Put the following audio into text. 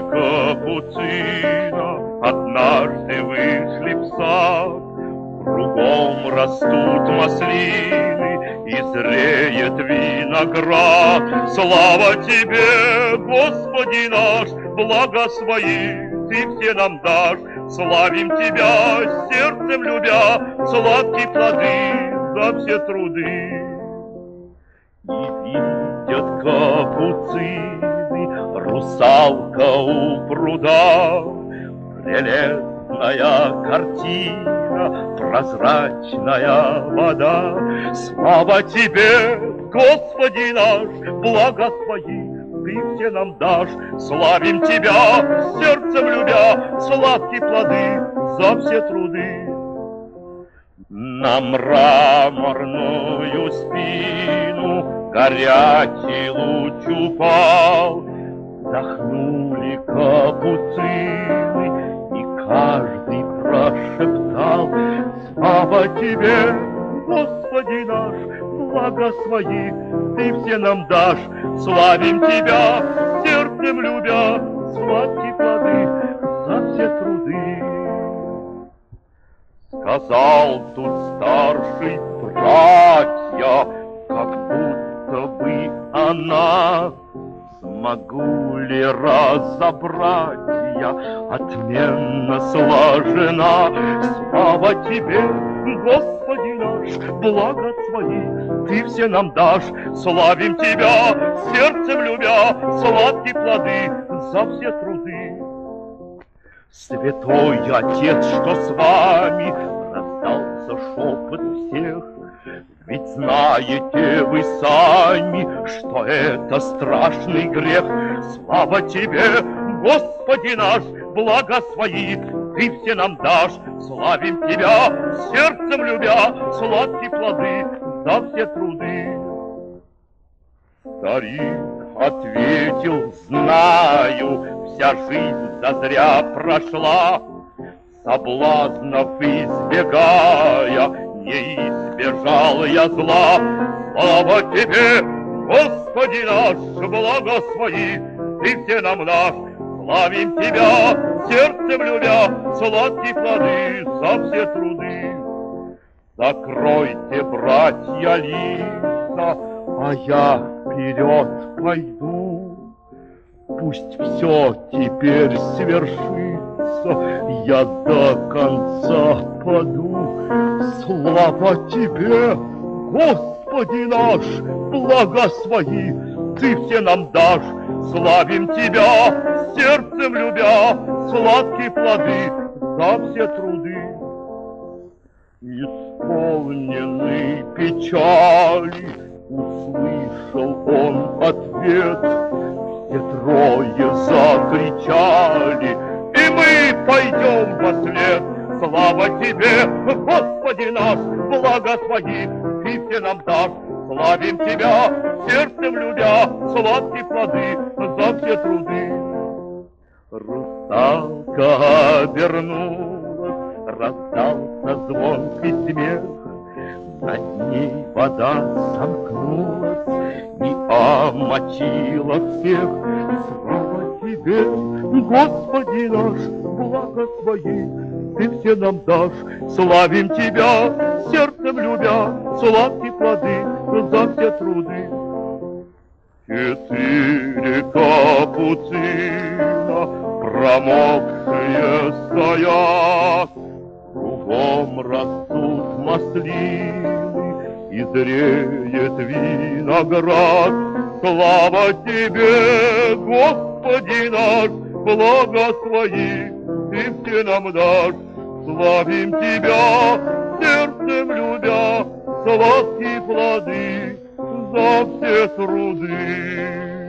капуцина однажды вышли в сад. Кругом растут маслины и зреет виноград. Слава Тебе, Господи наш, блага свои Ты все нам дашь. Славим Тебя, сердцем любя, сладкие плоды за все труды. И видят капуцины, русалка у пруда, прелестная картина, прозрачная вода. Слава Тебе, Господи наш, блага свои Ты все нам дашь. Славим Тебя, сердцем любя, сладкие плоды за все труды. На мраморную спину горячий луч упал, вздохнули капуцины, и каждый прошептал: слава Тебе, Господи наш, блага свои Ты все нам дашь. Славим Тебя, сердцем любя, сладкие плоды за все труды. Сказал тут старший: братья, как будто бы она, смогу ли разобрать я, отменно сложена. Слава Тебе, Господи наш, блага свои Ты все нам дашь. Славим Тебя, сердцем любя, сладкие плоды за все труды. Святой Отец, что с вами, раздался шепот всех. Ведь знаете вы сами, что это страшный грех. Слава Тебе, Господи наш, блага свои Ты все нам дашь. Славим Тебя, сердцем любя, сладкие плоды за все труды. Старик ответил: знаю, вся жизнь зазря прошла, соблазнов избегая, не избежал я зла. Слава Тебе, Господи наш, блага свои Ты все нам дашь. Славим Тебя, сердцем любя, сладкие плоды за все труды. Закройте, братья, лица, а я вперед пойду. Пусть все теперь свершится, я до конца паду. Слава Тебе, Господи наш, блага свои Ты все нам дашь. Славим Тебя, сердцем любя, сладкие плоды за все труды. Исполненный печали, услышал он ответ. Все трое закричали: и мы пойдем во след. Слава Тебе, Господи наш, блага свои Ты все нам дашь. Славим Тебя, сердцем любя, сладкие плоды за все труды. Русалка обернулась, раздался звонкий смех. Над ней вода сомкнулась и омочила всех. Слава Тебе, Господи наш, блага свои Ты все нам дашь. Славим Тебя, сердцем любя, сладкие плоды за все труды. 4 капуцина, промокшие стоят, кругом растут маслины и зреет виноград. Слава Тебе, Господи наш, блага свои Ты все нам дашь. Славим Тебя, сердцем любя, сладкие плоды за все труды.